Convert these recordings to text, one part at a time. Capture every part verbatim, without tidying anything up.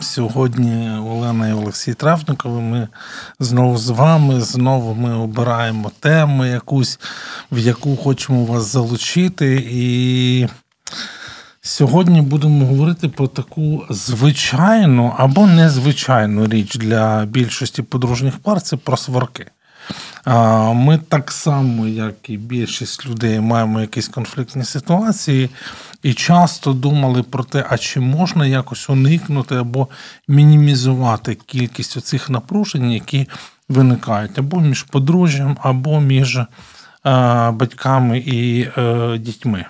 Сьогодні Олена і Олексій Травнікови, ми знову з вами, знову ми обираємо тему якусь, в яку хочемо вас залучити. І сьогодні будемо говорити про таку звичайну або незвичайну річ для більшості подружніх пар – це про сварки. Ми так само, як і більшість людей, маємо якісь конфліктні ситуації і часто думали про те, а чи можна якось уникнути або мінімізувати кількість оцих напружень, які виникають або між подружжям, або між е, батьками і е, дітьми.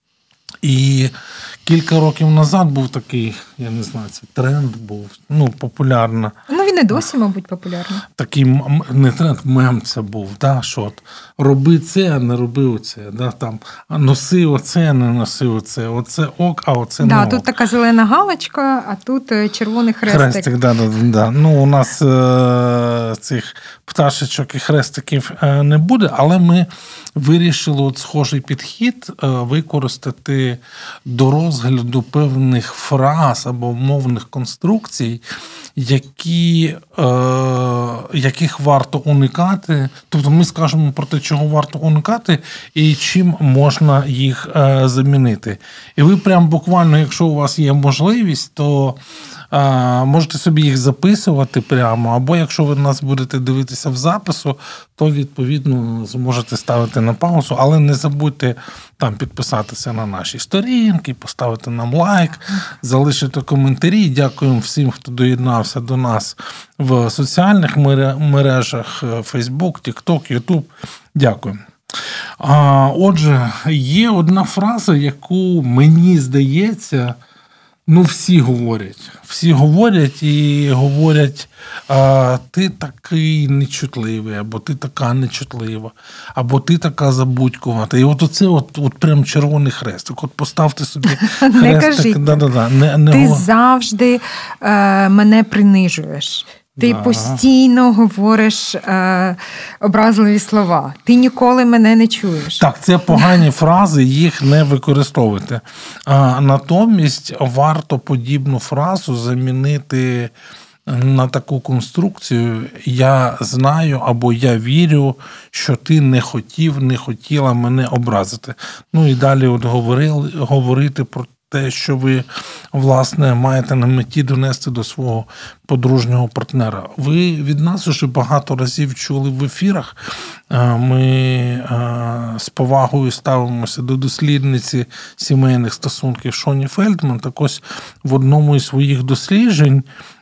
І кілька років назад був такий, я не знаю, це тренд був, ну, популярна. Ну, він і досі, мабуть, популярний. Такий, не тренд, мем це був, да, що от роби це, а не роби оце, да, там, носи оце, а не носи оце, оце ок, а оце да, не ок. Тут така зелена галочка, а тут червоний хрестик. Хрестик, да, да, да. Ну, у нас е- цих пташечок і хрестиків е- не буде, але ми вирішили от схожий підхід е- використати до розгляду певних фраз або мовних конструкцій, які, е, яких варто уникати. Тобто ми скажемо про те, чого варто уникати і чим можна їх е, замінити. І ви прям буквально, якщо у вас є можливість, то е, можете собі їх записувати прямо, або якщо ви нас будете дивитися в запису, то, відповідно, зможете ставити на паузу, але не забудьте там підписатися на наші сторінки, поставити нам лайк, залишити коментарі. Дякуємо всім, хто доєднався до нас в соціальних мережах Facebook, TikTok, YouTube. Дякую. Отже, є одна фраза, яку, мені здається, ну, всі говорять. Всі говорять і говорять, а, ти такий нечутливий, або ти така нечутлива, або ти така забудькувата. І от оце от, от прям червоний хрестик. От поставте собі хрестик. Не кажіть. Да-да-да. Не, не ти го... завжди е, мене принижуєш. Ти да. постійно говориш е, образливі слова. Ти ніколи мене не чуєш. Так, це погані фрази, їх не використовуйте. А, натомість варто подібну фразу замінити на таку конструкцію: я знаю або я вірю, що ти не хотів, не хотіла мене образити. Ну і далі от говорили, говорити про те, що ви, власне, маєте на меті донести до свого подружнього партнера. Ви від нас уже багато разів чули в ефірах. Ми з повагою ставимося до дослідниці сімейних стосунків Шоні Фельдман. Так ось в одному із своїх досліджень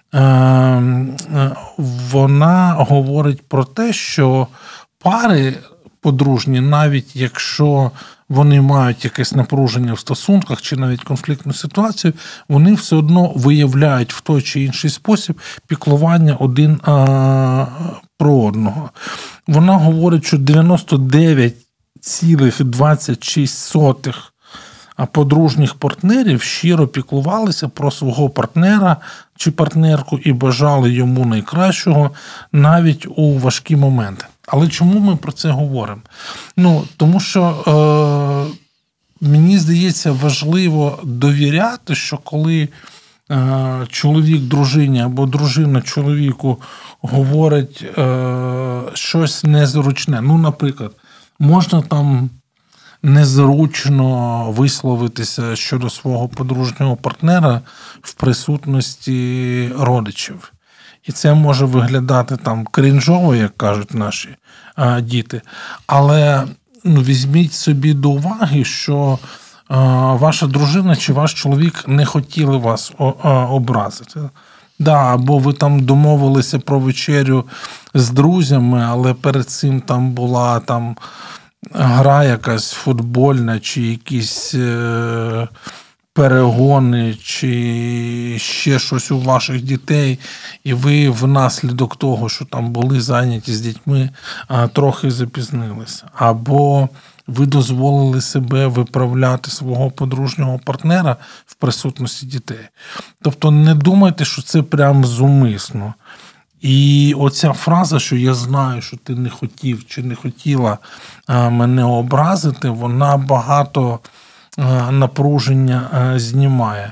вона говорить про те, що пари подружні, навіть якщо вони мають якесь напруження в стосунках чи навіть конфліктну ситуацію, вони все одно виявляють в той чи інший спосіб піклування один а, про одного. Вона говорить, що дев'яносто дев'ять цілих двадцять шість сотих подружніх партнерів щиро піклувалися про свого партнера чи партнерку і бажали йому найкращого навіть у важкі моменти. Але чому ми про це говоримо? Ну, тому що е, мені здається важливо довіряти, що коли е, чоловік дружині або дружина чоловіку говорить е, щось незручне. Ну, наприклад, можна там незручно висловитися щодо свого подружнього партнера в присутності родичів. І це може виглядати там крінжово, як кажуть наші а, діти. Але ну, візьміть собі до уваги, що а, ваша дружина чи ваш чоловік не хотіли вас о, а, образити. Да, або ви там домовилися про вечерю з друзями, але перед цим там була там гра якась футбольна, чи якісь е- перегони, чи ще щось у ваших дітей, і ви внаслідок того, що там були зайняті з дітьми, а, трохи запізнилися. Або ви дозволили себе виправляти свого подружнього партнера в присутності дітей. Тобто не думайте, що це прям зумисно. І оця фраза, що я знаю, що ти не хотів чи не хотіла мене образити, вона багато напруження знімає.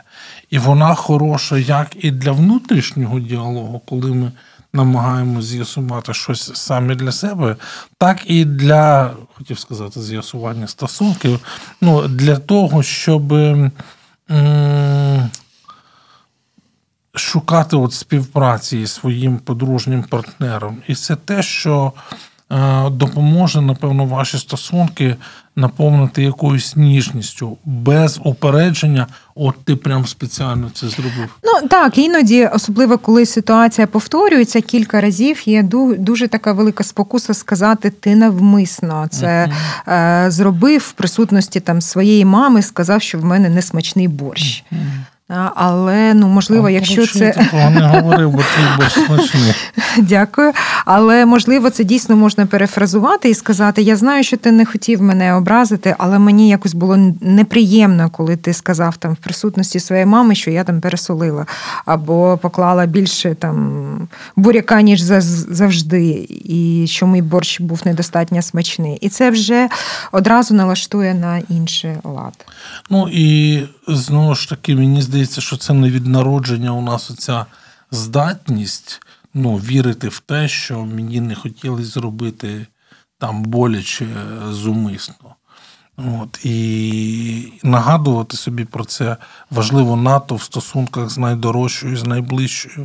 І вона хороша як і для внутрішнього діалогу, коли ми намагаємося з'ясувати щось самі для себе, так і для, хотів сказати, з'ясування стосунків, ну, для того, щоб м- шукати от співпраці із своїм подружнім партнером. І це те, що е, допоможе, напевно, ваші стосунки наповнити якоюсь ніжністю, без упередження, от ти прям спеціально це зробив. Ну, так, іноді, особливо коли ситуація повторюється кілька разів, є дуже така велика спокуса сказати «ти навмисно це uh-huh. е, зробив в присутності там своєї мами, сказав, що в мене несмачний борщ». Uh-huh. Але, ну, можливо, а, якщо це... Я такого не говорив, бо твій борщ смачний. Дякую. Але, можливо, це дійсно можна перефразувати і сказати, я знаю, що ти не хотів мене образити, але мені якось було неприємно, коли ти сказав там в присутності своєї мами, що я там пересолила, або поклала більше там буряка, ніж завжди, і що мій борщ був недостатньо смачний. І це вже одразу налаштує на інший лад. Ну, і знову ж таки, мені здається, що це не від народження у нас оця здатність, ну, вірити в те, що мені не хотілося зробити там боляче зумисно. От, і нагадувати собі про це важливо надто в стосунках з найдорожчою, з найближчою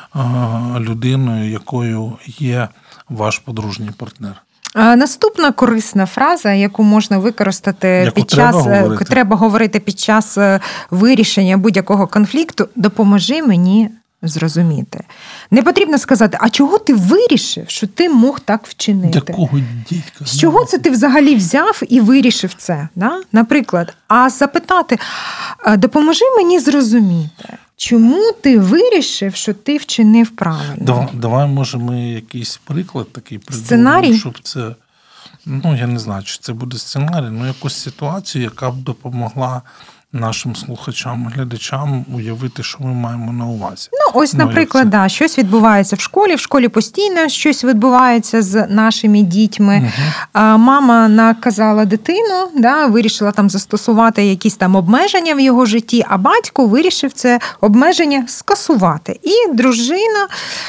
людиною, якою є ваш подружній партнер. Наступна корисна фраза, яку можна використати яку під треба час говорити. треба говорити під час вирішення будь-якого конфлікту, допоможи мені зрозуміти. Не потрібно сказати, а чого ти вирішив, що ти мог так вчинити? Якого дідька? З чого це ти взагалі взяв і вирішив це? Да? Наприклад, а запитати, допоможи мені зрозуміти. Чому ти вирішив, що ти вчинив правильно? Давай, давай може, ми якийсь приклад такий придумаємо, сценарій? Щоб це, ну, я не знаю, чи це буде сценарій, ну, якусь ситуацію, яка б допомогла нашим слухачам, глядачам уявити, що ми маємо на увазі. Ну, ось, ну, наприклад, да, щось відбувається в школі, в школі постійно щось відбувається з нашими дітьми. Угу. А, мама наказала дитину, да, вирішила там застосувати якісь там обмеження в його житті, а батько вирішив це обмеження скасувати. І дружина,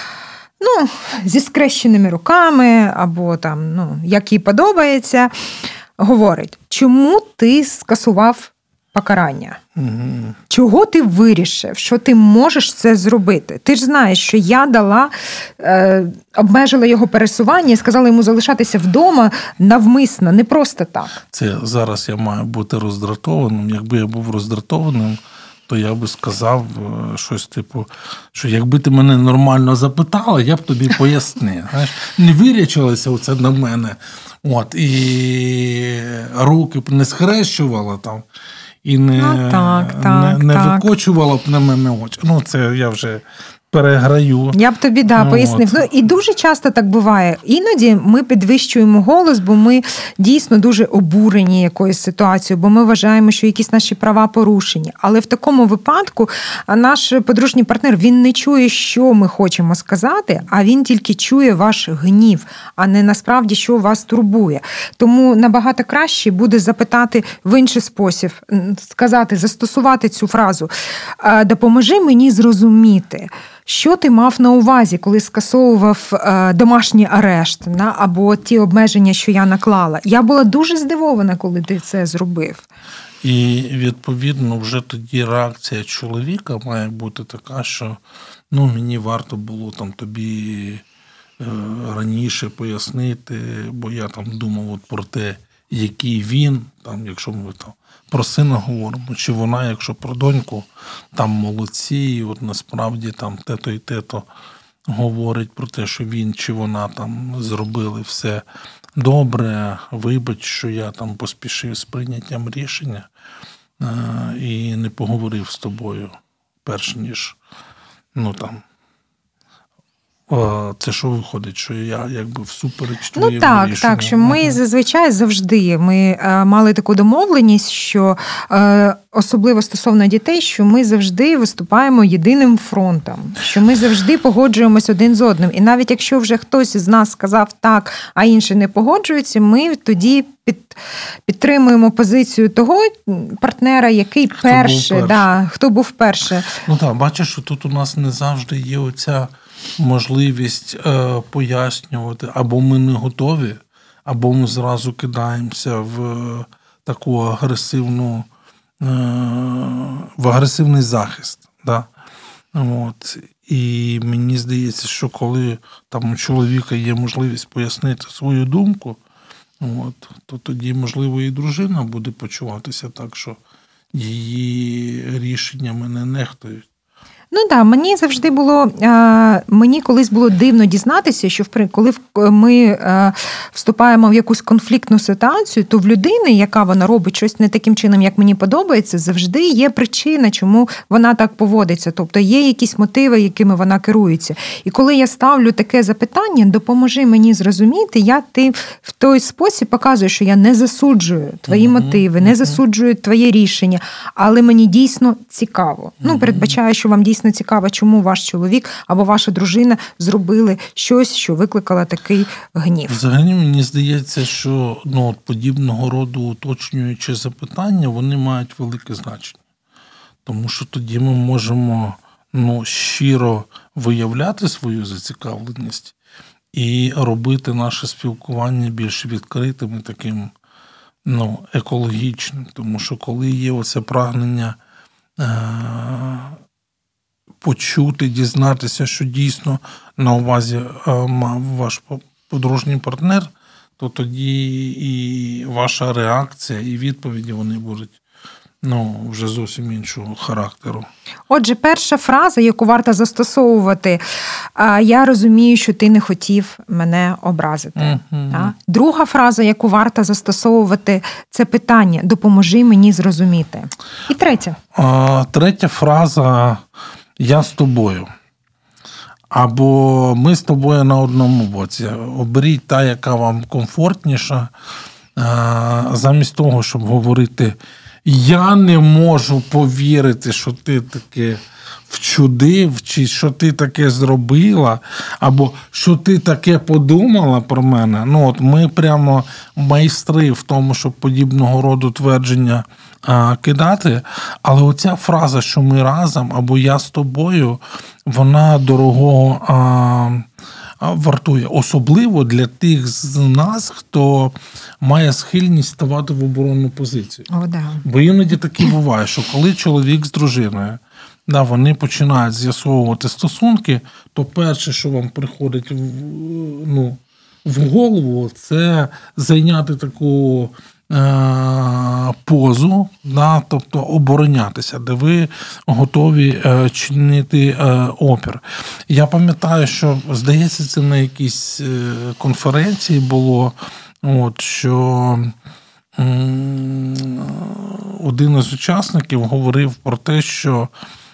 ну, зі скрещеними руками, або там, ну, як їй подобається, говорить, чому ти скасував покарання. Угу. Чого ти вирішив, що ти можеш це зробити? Ти ж знаєш, що я дала, е, обмежила його пересування і сказала йому залишатися вдома навмисно, не просто так. Це зараз я маю бути роздратованим. Якби я був роздратованим, то я би сказав щось типу, що якби ти мене нормально запитала, я б тобі пояснив. Знаєш, не вирячилася оце на мене, от, і руки б не схрещувала там, і не, ну, так, так, не, не так. викочувала б на мене очі. Ну, це я вже переграю. Я б тобі, да, пояснив. Ну, і дуже часто так буває. Іноді ми підвищуємо голос, бо ми дійсно дуже обурені якоюсь ситуацією, бо ми вважаємо, що якісь наші права порушені. Але в такому випадку наш подружній партнер, він не чує, що ми хочемо сказати, а він тільки чує ваш гнів, а не насправді, що вас турбує. Тому набагато краще буде запитати в інший спосіб, сказати, застосувати цю фразу «допоможи мені зрозуміти». Що ти мав на увазі, коли скасовував е, домашній арешт, на, або ті обмеження, що я наклала? Я була дуже здивована, коли ти це зробив. І, відповідно, вже тоді реакція чоловіка має бути така, що ну, мені варто було там тобі е, раніше пояснити, бо я там думав от про те, який він, там, якщо ми там про сина говоримо, чи вона, якщо про доньку, там молодці, і от насправді там те-то і те-то говорить про те, що він чи вона там зробили все добре, вибач, що я там поспішив з прийняттям рішення е- і не поговорив з тобою, перш ніж, ну там, це що виходить, що я якби всупереч твоєму рішенню? Ну так, рішенню. так, що ми ага. зазвичай завжди, ми е, мали таку домовленість, що е, особливо стосовно дітей, що ми завжди виступаємо єдиним фронтом, що ми завжди погоджуємось один з одним. І навіть якщо вже хтось з нас сказав так, а інші не погоджуються, ми тоді під, підтримуємо позицію того партнера, який хто перший, був да, хто був перший. Ну так, бачиш, що тут у нас не завжди є оця можливість е, пояснювати, або ми не готові, або ми зразу кидаємося в таку агресивну, е, в агресивний захист. Да? От. І мені здається, що коли там у чоловіка є можливість пояснити свою думку, от, то тоді, можливо, і дружина буде почуватися так, що її рішеннями не нехтують. Ну так, да, мені завжди було, мені колись було дивно дізнатися, що коли ми вступаємо в якусь конфліктну ситуацію, то в людини, яка вона робить щось не таким чином, як мені подобається, завжди є причина, чому вона так поводиться. Тобто є якісь мотиви, якими вона керується. І коли я ставлю таке запитання, допоможи мені зрозуміти, я ти в той спосіб показую, що я не засуджую твої uh-huh. мотиви, не засуджую твоє рішення, але мені дійсно цікаво. Uh-huh. Ну, передбачаю, що вам дійсно цікаво, чому ваш чоловік або ваша дружина зробили щось, що викликало такий гнів. Взагалі, мені здається, що ну, от подібного роду уточнюючі запитання, вони мають велике значення. Тому що тоді ми можемо ну, щиро виявляти свою зацікавленість і робити наше спілкування більш відкритим і таким ну, екологічним. Тому що коли є оце прагнення е- почути, дізнатися, що дійсно на увазі мав ваш подружній партнер, то тоді і ваша реакція, і відповіді вони будуть ну, вже зовсім іншого характеру. Отже, перша фраза, яку варто застосовувати, я розумію, що ти не хотів мене образити. Mm-hmm. Друга фраза, яку варто застосовувати, це питання «допоможи мені зрозуміти». І третя. А, третя фраза «я з тобою». Або ми з тобою на одному боці. Оберіть та, яка вам комфортніша, замість того, щоб говорити «я не можу повірити, що ти таке вчудив», чи «що ти таке зробила», або «що ти таке подумала про мене». Ну, от ми прямо майстри в тому, щоб подібного роду твердження а, кидати. Але оця фраза, що ми разом, або «я з тобою», вона дорогого а, вартує. Особливо для тих з нас, хто має схильність ставати в оборонну позицію. О, да. Бо іноді таке буває, що коли чоловік з дружиною, да, вони починають з'ясовувати стосунки, то перше, що вам приходить в, ну, в голову, це зайняти таку е- позу, да, тобто оборонятися, де ви готові е- чинити е- опір. Я пам'ятаю, що, здається, це на якійсь е- конференції було, от, що м- один із учасників говорив про те, що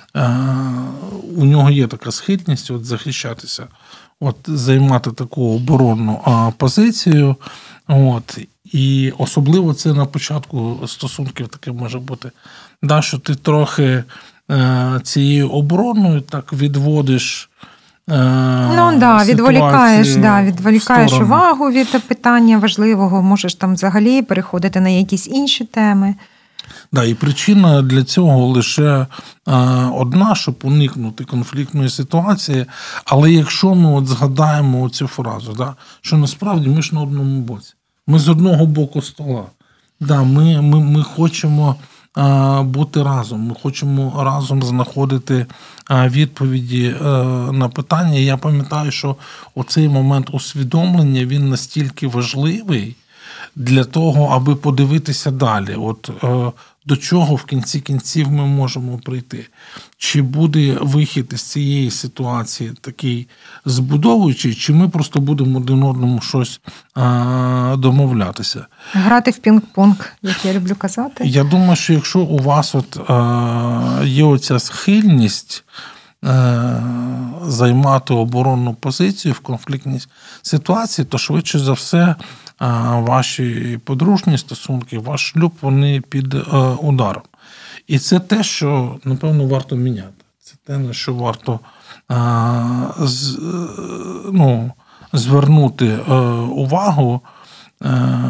у нього є така схильність от, захищатися, от, займати таку оборонну а, позицію. От, і особливо це на початку стосунків таке може бути. Да, що ти трохи е, цією обороною так відводиш е, Ну, да, відволікаєш, да, відволікаєш увагу від питання важливого, можеш там взагалі переходити на якісь інші теми. Да, і причина для цього лише е, одна, щоб уникнути конфліктної ситуації. Але якщо ми от згадаємо цю фразу, да, що насправді ми ж на одному боці. Ми з одного боку стола. Да, ми, ми, ми хочемо е, бути разом, ми хочемо разом знаходити е, відповіді е, на питання. І я пам'ятаю, що оцей момент усвідомлення, він настільки важливий для того, аби подивитися далі. От е, до чого в кінці кінців ми можемо прийти? Чи буде вихід із цієї ситуації такий збудовуючий, чи ми просто будемо один одному щось е, домовлятися? Грати в пінг-понг, як я люблю казати. Я думаю, що якщо у вас от, е, є оця схильність е, займати оборонну позицію в конфліктній ситуації, то швидше за все ваші подружні стосунки, ваш шлюб, вони під е, ударом. І це те, що, напевно, варто міняти. Це те, на що варто е, з, е, ну, звернути е, увагу, е,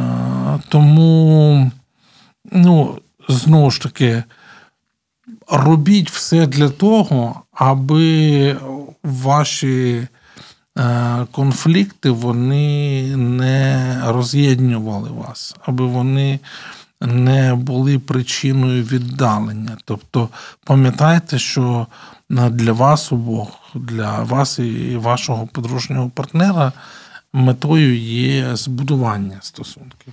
Тому, ну, знову ж таки, робіть все для того, аби ваші конфлікти, вони не роз'єднували вас, аби вони не були причиною віддалення. Тобто, пам'ятайте, що для вас обох, для вас і вашого подружнього партнера метою є збудування стосунків,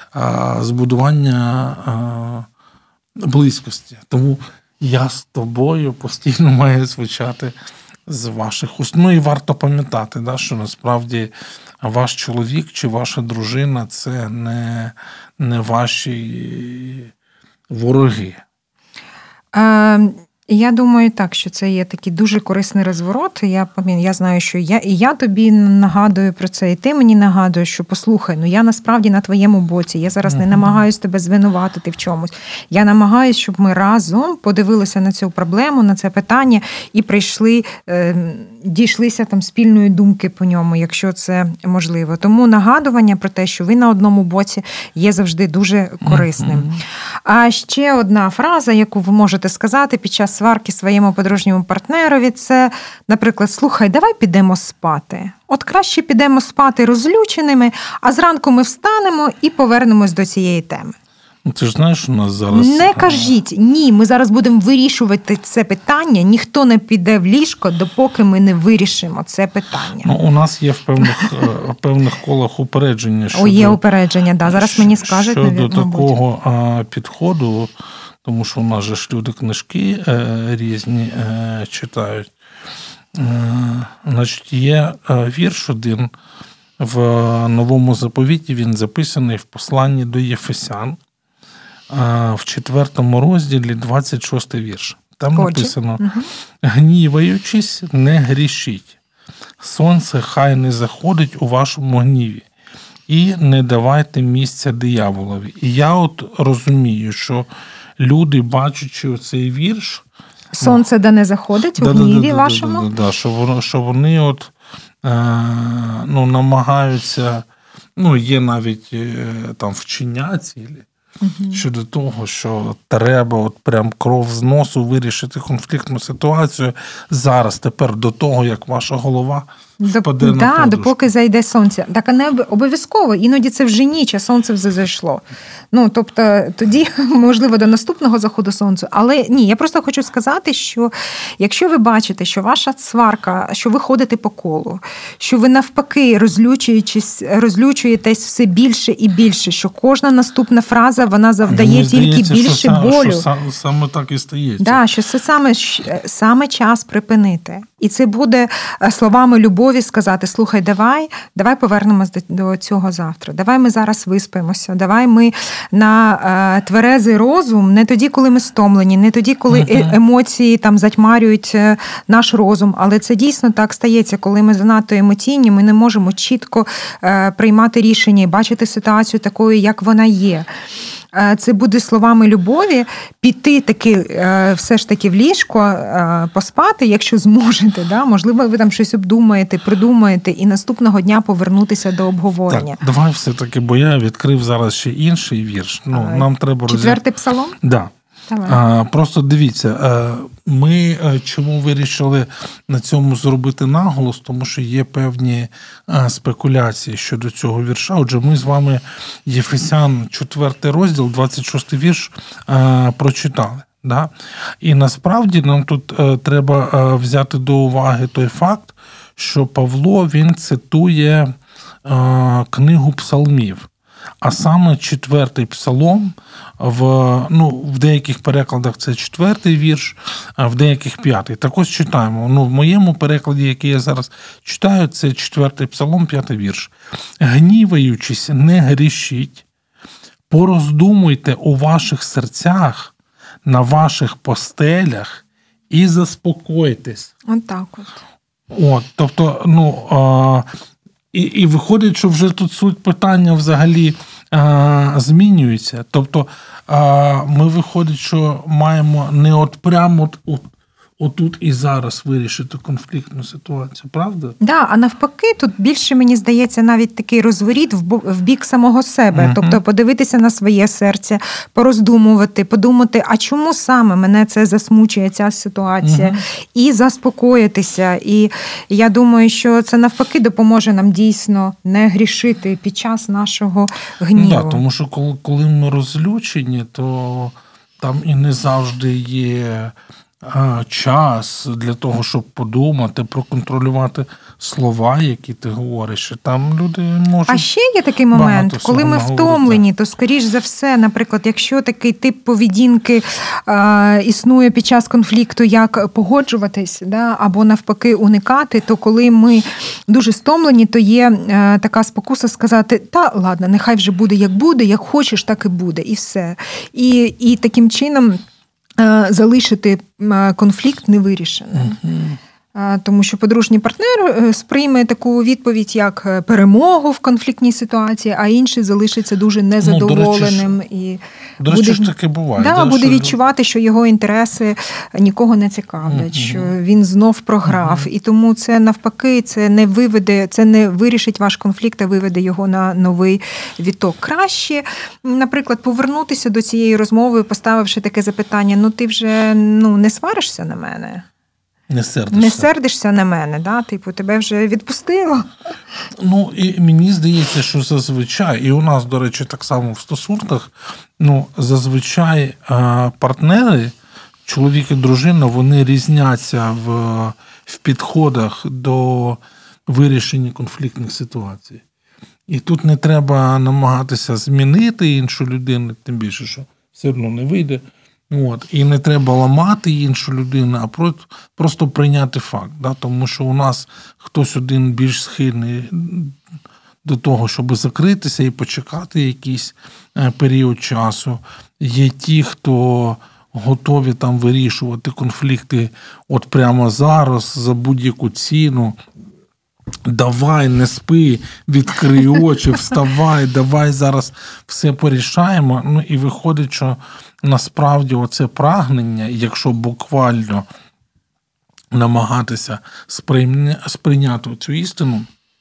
збудування близькості. Тому я з тобою постійно маю звучати з ваших уст. Ну і варто пам'ятати, да, що насправді ваш чоловік чи ваша дружина – це не, не ваші вороги. Е, я думаю так, що це є такий дуже корисний розворот. Я пам'ятаю, я знаю, що я, і я тобі нагадую про це, і ти мені нагадуєш, що послухай, ну я насправді на твоєму боці, я зараз uh-huh. не намагаюсь тебе звинуватити в чомусь. Я намагаюсь, щоб ми разом подивилися на цю проблему, на це питання і прийшли, е, дійшлися там спільної думки по ньому, якщо це можливо. Тому нагадування про те, що ви на одному боці, є завжди дуже корисним. Uh-huh. А ще одна фраза, яку ви можете сказати під час сварки своєму подружньому партнерові, це, наприклад, слухай, давай підемо спати. От краще підемо спати розлюченими, а зранку ми встанемо і повернемось до цієї теми. Ти ж знаєш, у нас зараз... Не кажіть, ні, ми зараз будемо вирішувати це питання, ніхто не піде в ліжко, допоки ми не вирішимо це питання. Ну, у нас є в певних, певних колах упередження. Щодо, О, є упередження, да. Зараз мені скажуть. Щодо навіть, такого мабуть. підходу, тому що у нас же ж люди книжки різні читають. Значить, є вірш один в Новому Заповіті, він записаний в посланні до Єфесян, в четвертому розділі, двадцять шостий вірш. Там Отже. написано: угу. «Гніваючись, не грішіть. Сонце хай не заходить у вашому гніві. І не давайте місця дияволові». І я от розумію, що люди, бачачи цей вірш... Сонце да не заходить у гніві вашому? Да, да, да, що, воно, що вони от, е, ну, намагаються... Ну, є навіть е, там вчення цілі. Угу. Щодо того, що треба от прям кров з носу вирішити конфліктну ситуацію зараз, тепер до того, як ваша голова впаде До, на подушку. Да, допоки зайде сонце. Так, а не обов'язково. Іноді це вже ніч, а сонце вже зайшло. Ну, тобто, тоді, можливо, до наступного заходу сонця. Але ні, я просто хочу сказати, що якщо ви бачите, що ваша сварка, що ви ходите по колу, що ви навпаки розлючуєтесь, розлючуєтесь все більше і більше, що кожна наступна фраза, вона завдає Мені тільки здається, більше що болю. Що саме, саме так і стається. Да, що це саме, саме час припинити. І це буде словами любові сказати: слухай, давай, давай повернемось до, до цього завтра. Давай ми зараз виспимося. Давай ми на е, тверезий розум, не тоді, коли ми стомлені, не тоді, коли uh-huh. емоції там затьмарюють е, наш розум. Але це дійсно так стається, коли ми занадто емоційні, ми не можемо чітко е, приймати рішення і бачити ситуацію такою, як вона є. Це буде словами любові піти таки, все ж таки в ліжко, поспати, якщо зможете. Да? Можливо, ви там щось обдумаєте, придумаєте і наступного дня повернутися до обговорення. Так, давай все-таки, бо я відкрив зараз ще інший вірш. Ну, а, нам треба Четвертий роз... псалом? Да. А, просто дивіться, ми чому вирішили на цьому зробити наголос, тому що є певні спекуляції щодо цього вірша. Отже, ми з вами Єфесян, четвертий розділ, двадцять шостий вірш прочитали. Да? І насправді нам тут треба взяти до уваги той факт, що Павло, він цитує книгу псалмів. А саме четвертий псалом, в, ну, в деяких перекладах це четвертий вірш, а в деяких п'ятий. Так ось читаємо. Ну, в моєму перекладі, який я зараз читаю, це четвертий псалом, п'ятий вірш. «Гніваючись, не грішіть, пороздумуйте у ваших серцях, на ваших постелях і заспокойтесь». От так от. От, тобто, ну... А, І, і виходить, що вже тут суть питання взагалі а, змінюється. Тобто а, ми, виходить, що маємо не от прямо от, отут і зараз вирішити конфліктну ситуацію, правда? Да, а навпаки, тут більше, мені здається, навіть такий розворіт в бік самого себе. Uh-huh. Тобто подивитися на своє серце, пороздумувати, подумати, а чому саме мене це засмучує, ця ситуація, uh-huh. і заспокоїтися. І я думаю, що це навпаки допоможе нам дійсно не грішити під час нашого гніву. Да, тому що коли, коли ми розлючені, то там і не завжди є час для того, щоб подумати, проконтролювати слова, які ти говориш. Там люди можуть. А ще є такий момент, коли ми втомлені, то, скоріш за все, наприклад, якщо такий тип поведінки е, існує під час конфлікту, як погоджуватись, да, або навпаки уникати, то коли ми дуже стомлені, то є е, така спокуса сказати, та ладно, нехай вже буде як буде, як хочеш, так і буде, і все. І, і таким чином залишити конфлікт невирішеним. Uh-huh. Тому що подружній партнер сприйме таку відповідь як перемогу в конфліктній ситуації, а інший залишиться дуже незадоволеним. Ну, і до речі, ж таке буває. Да, да, буде що... відчувати, що його інтереси нікого не цікавлять, uh-huh. що він знов програв. Uh-huh. І тому це навпаки, це не виведе, це не вирішить ваш конфлікт, а виведе його на новий віток. Краще, наприклад, повернутися до цієї розмови, поставивши таке запитання, ну ти вже ну, не сваришся на мене? Не сердишся. Не сердишся на мене, да? Типу, тебе вже відпустило. Ну, і мені здається, що зазвичай, і у нас, до речі, так само в стосунках, ну, зазвичай партнери, чоловік і дружина, вони різняться в, в підходах до вирішення конфліктних ситуацій. І тут не треба намагатися змінити іншу людину, тим більше, що все одно не вийде. От. І не треба ламати іншу людину, а просто прийняти факт. Да? Тому що у нас хтось один більш схильний до того, щоб закритися і почекати якийсь період часу. Є ті, хто готові там вирішувати конфлікти от прямо зараз, за будь-яку ціну. Давай, не спи, відкрий очі, вставай, давай зараз все порішаємо. Ну і виходить, що насправді оце прагнення, якщо буквально намагатися сприйняти цю істину,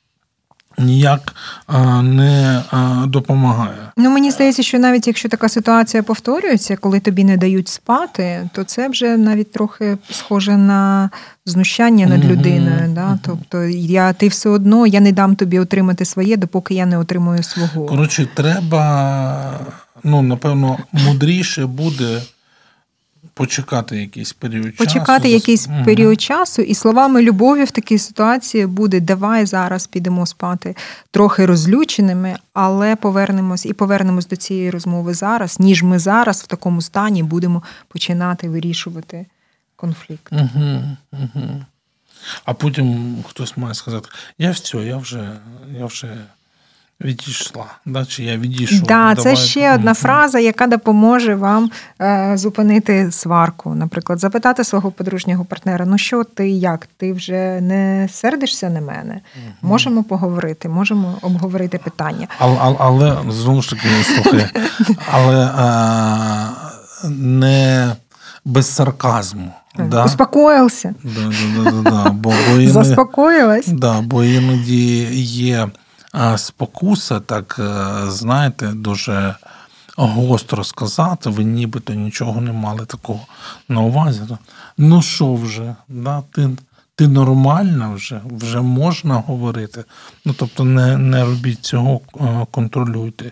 ніяк не допомагає. Ну, мені здається, що навіть якщо така ситуація повторюється, коли тобі не дають спати, то це вже навіть трохи схоже на знущання над людиною. Mm-hmm. Да? Тобто я, ти все одно, я не дам тобі отримати своє, допоки я не отримую свого. Коротше, треба, ну, напевно, мудріше буде почекати якийсь період часу. Почекати якийсь угу. період часу, і словами любові в такій ситуації буде давай зараз підемо спати трохи розлюченими, але повернемось і повернемось до цієї розмови зараз, ніж ми зараз в такому стані будемо починати вирішувати конфлікт. Угу, угу. А потім хтось має сказати, я все, я вже, я вже відійшла, да? Чи я відійшов. Да, це ще одна фраза, яка допоможе вам е, зупинити сварку. Наприклад, запитати свого подружнього партнера, ну що ти, як? Ти вже не сердишся на мене? Угу. Можемо поговорити, можемо обговорити питання. Але, але, але знову ж таки, слухай, але а, не без сарказму. Да? Успокоївся. Да, да, да, да, бо, бо іноді, заспокоїлась. Да, бо іноді є спокуса, так, знаєте, дуже гостро сказати, ви нібито нічого не мали такого на увазі. Ну що вже, да, ти, ти нормальна вже, вже можна говорити. Ну, тобто не, не робіть цього, контролюйте.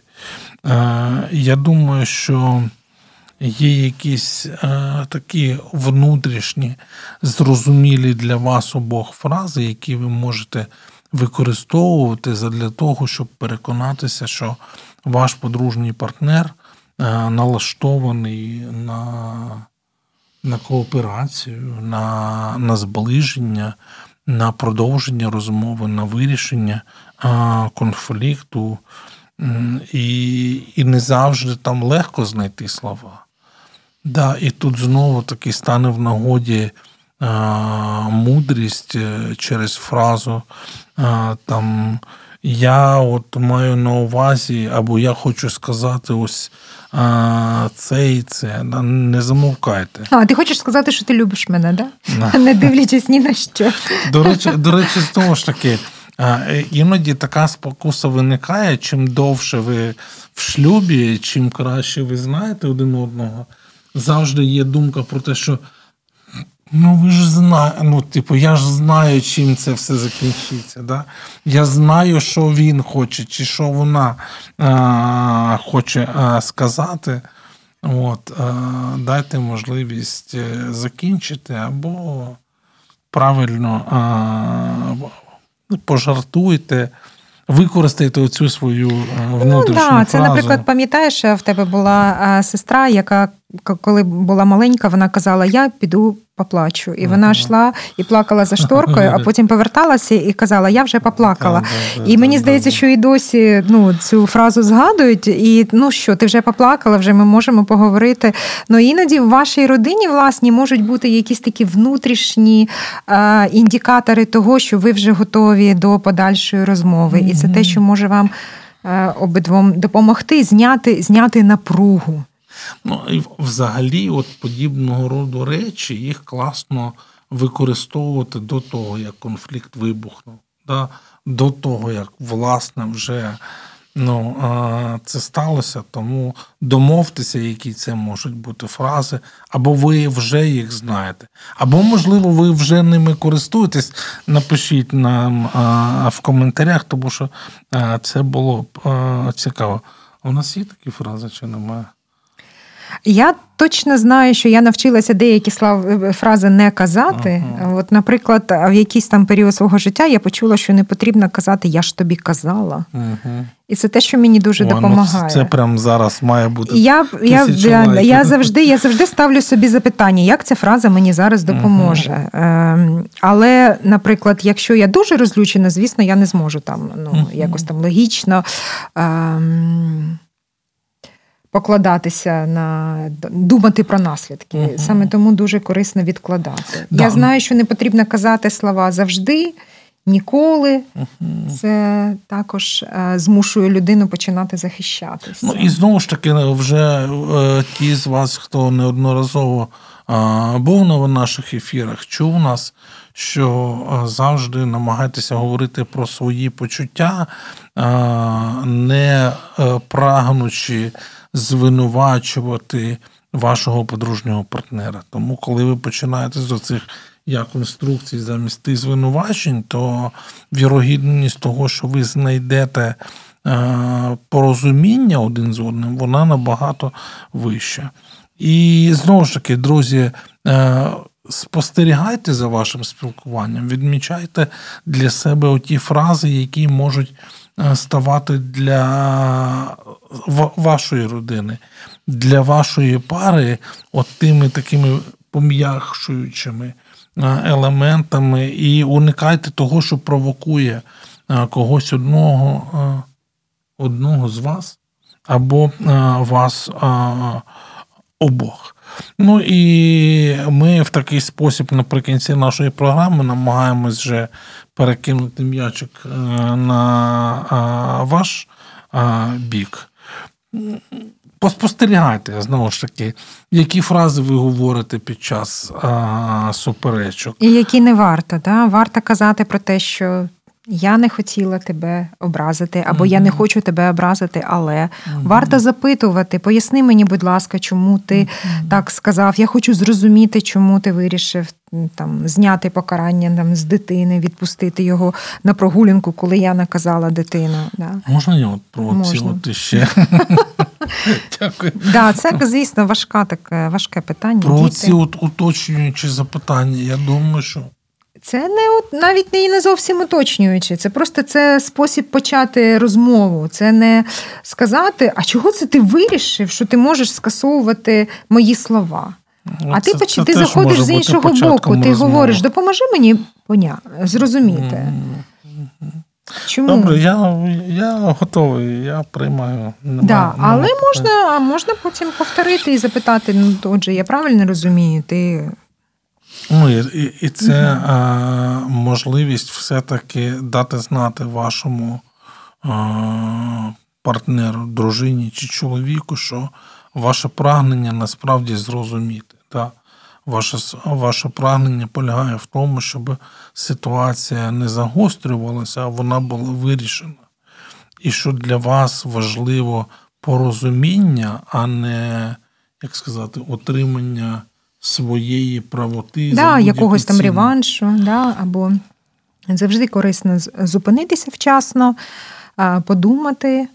Я думаю, що є якісь такі внутрішні, зрозумілі для вас обох фрази, які ви можете використовувати для того, щоб переконатися, що ваш подружній партнер налаштований на, на кооперацію, на, на зближення, на продовження розмови, на вирішення конфлікту. І, і не завжди там легко знайти слова. Да, і тут знову таки стане в нагоді мудрість через фразу там я от маю на увазі, або я хочу сказати ось а, це і це. Не замовкайте. А, ти хочеш сказати, що ти любиш мене, да? Не, не дивлячись ні на що. До речі, до речі, знову ж таки, іноді така спокуса виникає, чим довше ви в шлюбі, чим краще ви знаєте один одного. Завжди є думка про те, що ну ви ж знаєте, ну, типу, я ж знаю, чим це все закінчиться. Да? Я знаю, що він хоче, чи що вона а, хоче а, сказати. От, а, дайте можливість закінчити або правильно а, пожартуйте, використайте оцю свою внутрішню ну, да, фразу. Це, наприклад, пам'ятаєш, в тебе була сестра, яка, коли була маленька, вона казала, я піду поплачу. І вона йшла і плакала за шторкою, а потім поверталася і казала, я вже поплакала. Да, да, і да, мені да, здається, да. що і досі ну, цю фразу згадують, і ну що, ти вже поплакала, вже ми можемо поговорити. Ну іноді в вашій родині, власні, можуть бути якісь такі внутрішні е, індикатори того, що ви вже готові до подальшої розмови. Mm-hmm. І це те, що може вам е, обидвом допомогти зняти, зняти напругу. Ну, і взагалі, от подібного роду речі, їх класно використовувати до того, як конфлікт вибухнув. Да? До того, як, власне, вже ну, це сталося. Тому домовтеся, які це можуть бути фрази, або ви вже їх знаєте. Або, можливо, ви вже ними користуєтесь. Напишіть нам в коментарях, тому що це було б цікаво. У нас є такі фрази чи немає? Я точно знаю, що я навчилася деякі фрази не казати. Uh-huh. От, наприклад, в якийсь там період свого життя я почула, що не потрібно казати «я ж тобі казала». Uh-huh. І це те, що мені дуже О, допомагає. Ну це прямо зараз має бути я, я, я, я, завжди, я завжди ставлю собі запитання, як ця фраза мені зараз допоможе. Uh-huh. Але, наприклад, якщо я дуже розлючена, звісно, я не зможу там ну, uh-huh. якось там логічно покладатися на думати про наслідки. Uh-huh. Саме тому дуже корисно відкладати. Да. Я знаю, що не потрібно казати слова завжди, ніколи. Uh-huh. Це також змушує людину починати захищатися. Ну і знову ж таки, вже ті з вас, хто неодноразово був на наших ефірах, чув нас, що завжди намагайтеся говорити про свої почуття, не прагнучи звинувачувати вашого подружнього партнера. Тому, коли ви починаєте з оцих я конструкцій замість тих звинувачень, то вірогідність того, що ви знайдете порозуміння один з одним, вона набагато вища. І знову ж таки, друзі, спостерігайте за вашим спілкуванням, відмічайте для себе оті фрази, які можуть ставати для вашої родини, для вашої пари от тими такими пом'якшуючими елементами, і уникайте того, що провокує когось одного, одного з вас або вас обох. Ну і ми в такий спосіб наприкінці нашої програми намагаємось вже перекинути м'ячик на ваш бік. Поспостерігайте, знову ж таки, які фрази ви говорите під час суперечок. І які не варто. Да? Варто казати про те, що я не хотіла тебе образити, або mm-hmm. я не хочу тебе образити, але mm-hmm. варто запитувати, поясни мені, будь ласка, чому ти mm-hmm. так сказав, я хочу зрозуміти, чому ти вирішив там, зняти покарання там, з дитини, відпустити його на прогулянку, коли я наказала дитину. Да? Можна я от провоцілити ще? Дякую. Да, це, звісно, важка, таке, важке питання. Про ці от уточнюючі запитання, я думаю, що це не навіть не, не зовсім уточнюючи. Це просто це спосіб почати розмову. Це не сказати, а чого це ти вирішив, що ти можеш скасовувати мої слова? А це, ти поч... ти заходиш з іншого боку, ти розмови. Говориш, допоможи мені поня... зрозуміти. Mm-hmm. Чому? Добре, я, я готовий, я приймаю. Нема, да, нема але питання. можна, можна потім повторити і запитати, ну, отже, я правильно розумію, ти... Ну, і, і це угу. а, можливість все-таки дати знати вашому партнеру, дружині чи чоловіку, що ваше прагнення насправді зрозуміти. Так? Ваше, ваше прагнення полягає в тому, щоб ситуація не загострювалася, а вона була вирішена. І що для вас важливо порозуміння, а не, як сказати, отримання своєї правоти. Да, якогось там реваншу, да, або завжди корисно зупинитися вчасно, подумати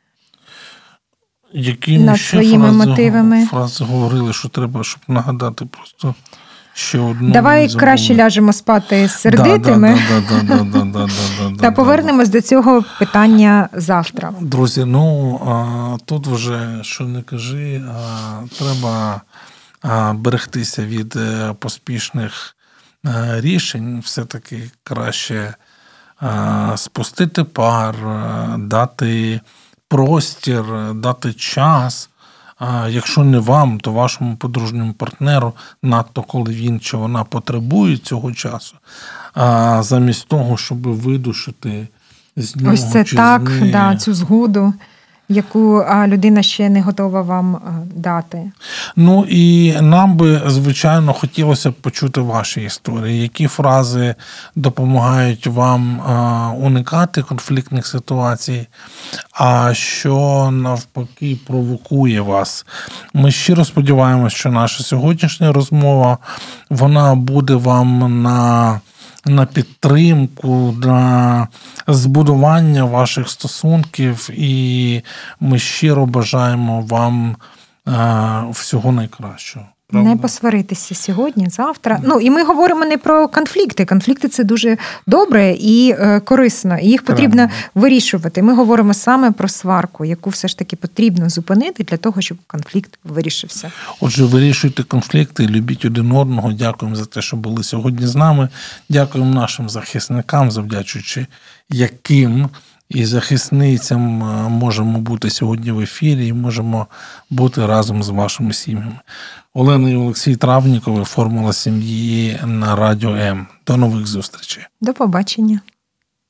Які над ще своїми фрази, мотивами. Фрази говорили, що треба, щоб нагадати просто ще одну. Давай краще ляжемо спати сердитими та повернемось до цього питання завтра. Друзі, ну тут вже, що не кажи, треба берегтися від поспішних рішень. Все-таки краще спустити пар, дати простір, дати час, якщо не вам, то вашому подружньому партнеру, надто коли він чи вона потребує цього часу, замість того, щоб видушити з нього. Ось це чи так, з неї. Да, цю згоду, яку людина ще не готова вам дати. Ну і нам би, звичайно, хотілося б почути ваші історії. Які фрази допомагають вам уникати конфліктних ситуацій, а що навпаки провокує вас. Ми щиро сподіваємося, що наша сьогоднішня розмова, вона буде вам на... на підтримку, на збудування ваших стосунків, і ми щиро бажаємо вам всього найкращого. Правда? Не посваритися сьогодні, завтра. Ну, і ми говоримо не про конфлікти. Конфлікти – це дуже добре і е, корисно, і їх потрібно Правильно. вирішувати. Ми говоримо саме про сварку, яку все ж таки потрібно зупинити для того, щоб конфлікт вирішився. Отже, вирішуйте конфлікти, любіть один одного. Дякуємо за те, що були сьогодні з нами. Дякуємо нашим захисникам, завдячуючи яким і захисницям можемо бути сьогодні в ефірі і можемо бути разом з вашими сім'ями. Олена і Олексій Травнікови, «Формула сім'ї» на Радіо М. До нових зустрічей. До побачення.